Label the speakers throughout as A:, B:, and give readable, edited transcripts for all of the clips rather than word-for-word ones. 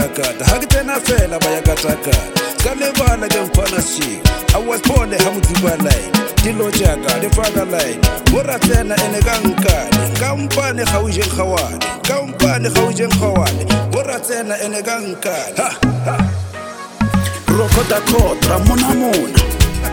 A: katakata ha ke tsena fela ba ya katakata ka lebala ke mfana shik I was born ha motsiba line dilo jaka le faka line bora tsena ene ka nkane kampane ga o jeng gawane kampane ga o jeng gawane bora tsena ene ka nkane rokota kotra mona mona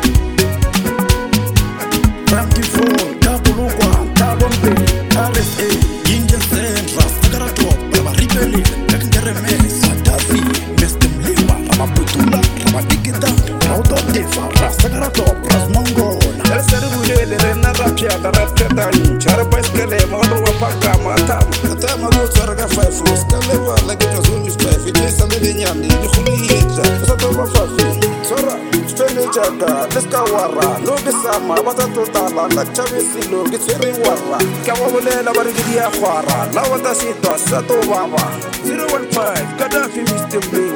A: Rampi phone tabulukwa tabombe RSA India Central Sagara Top Baba Ribeli Kakengere Mesa Davi Mr. Mliwa Ramaputula Ramadikita Raudotefa Sagara Top Ras Mongola Elseri Bulele Rena Rapia Rapia Chara Baiskele Modo Wapaka Matama Katama Gotsaraga 5 Floors Kalewa Like it was only 5 It is a living yandi Nikhuli Yeta Sato Wafafi Sora Spende Jaka Deska Wara No Besama Bata Totala La Chavisi Lo Gitsiri Wara Kawabulela Barigidi Akhwara La Wata Sito Sato Baba 015 Gaddafi Mr. Blue